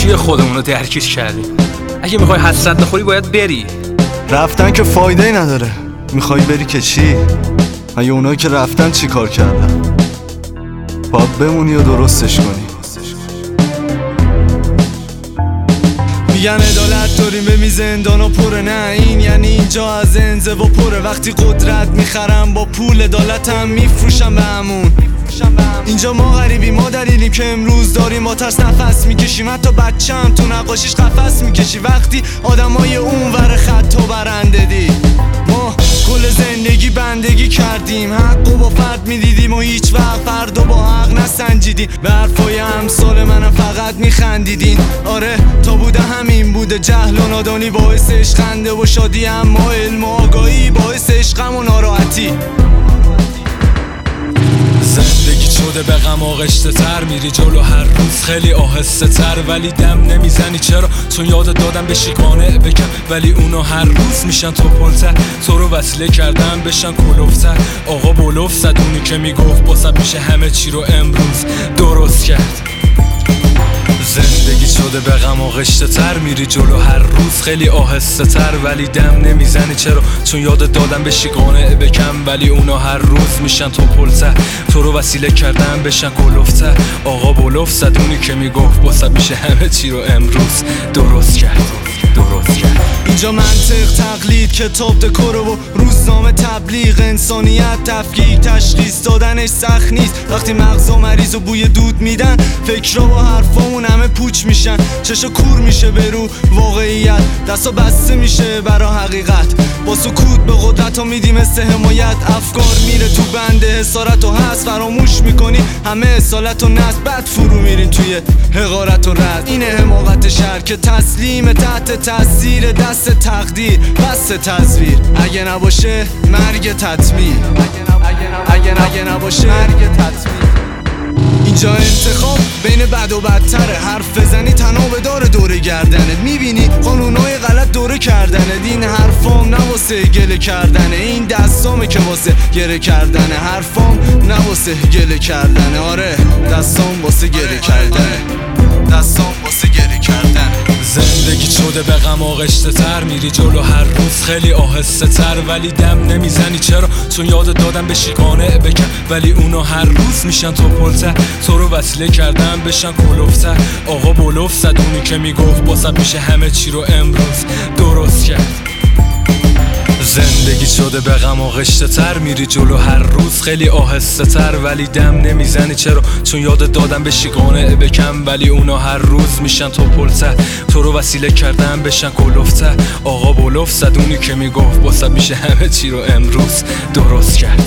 چیه خودمونو درگیر کردیم؟ اگه میخوای حسرت بخوری باید بری. رفتن که فایده ای نداره. میخوای بری که چی؟ اگه اونایی که رفتن چی کار کردن؟ باید بمونی و درستش کنی. میگن عدالت داریم به زندان و پره، نه این یعنی اینجا از انزوا پره. وقتی قدرت میخرم با پول، عدالتم میفروشم به همون. اینجا ما غریبی، ما دلیلیم که امروز داریم با ترس نفس میکشیم. حتی بچه‌م تو نقاشیش قفس میکشی وقتی آدمای اون ور خط و برنده دی. ما کل زندگی بندگی کردیم، حق و با فرد میدیدیم و هیچ وقت فردا با حق نسنجیدیم. به حرفای امثال منم فقط میخندیدین. آره تا بوده همین بوده، جهل و نادانی باعث عشقنده و شادی، اما علم و آگاهی باعث عشقم و ناراحتی. زندگی شده به غم آغشته تر، میری جلو هر روز خیلی آهسته تر، ولی دم نمیزنی چرا؟ چون یاد دادم بشی قانع بکن، ولی اونا هر روز میشن تو پلتر. تو رو وسیله کردن بشن کلوفتر. آقا بلوف زد اونی که میگفت باسد میشه همه چی رو امروز درست کرد. زندگی شده به غم آغشته تر، میری جلو هر روز خیلی آهسته تر، ولی دم نمیزنی چرا؟ چون یاد دادم بشی قانع بکن، ولی اونا هر روز میشن تو پلتر. تو رو وسیله کردن بشن کلوفتر. آقا بلوف زد اونی که میگفت باسد میشه همه چی رو امروز درست کرد. اینجا منطق تقلید، کتاب دکور و روزنامه تبلیغ، انسانیت تفکیک، تشخیص دادنش سخت نیست. وقتی مغزا مریض و بوی دود میدن، فکرها و حرفامون همه پوچ میشن. چشا کور میشه به رو واقعیت، دستا بسته میشه برا حقیقت. با سکوت به قدرت ها میدیم مثل حمایت. افکار میره تو بند حسارت و هست، فراموش میکنی همه اصالت و نسل. بعد فرو میرین توی حقارت و رد. اینه حماقت شهر که تسلیم تحت تاثیر دست تقدیر، بس تزویر. اگه نباشه مرگ تطمیر، اگه نباشه مرگ تطمیر. اینجا انتخاب بین بد و بدتره، حرف بزنی تنابه داره دوره گردنت. میبینی قانونای غلط دوره کردنت. این حرفام نه واسه گله کردنه، این دستامه که واسه گله کردنه. حرفام نه واسه گله کردنه، آره دستام واسه گله کردنه، دستام واسه گله کردنه. زندگی شده به غم آغشته تر، میری جلو هر روز خیلی آهسته تر، ولی دم نمیزنی چرا؟ چون یاد دادم بشی قانع بکن، ولی اونا هر روز میشن تو پلتر. تو رو وسیله کردن بشن کلوفتر. آقا بلوف زد اونی که میگفت باسد میشه همه چی رو امروز درست کرد. زندگی شده به غم آغشته تر، میری جلو هر روز خیلی آهسته تر، ولی دم نمیزنی چرا؟ چون یاد دادم بشی قانع بکن، ولی اونا هر روز میشن تو پلتر. تو رو وسیله کردن بشن کلوفتر. آقا بلوف زد اونی که میگفت باسد میشه همه چی رو امروز درست کرد.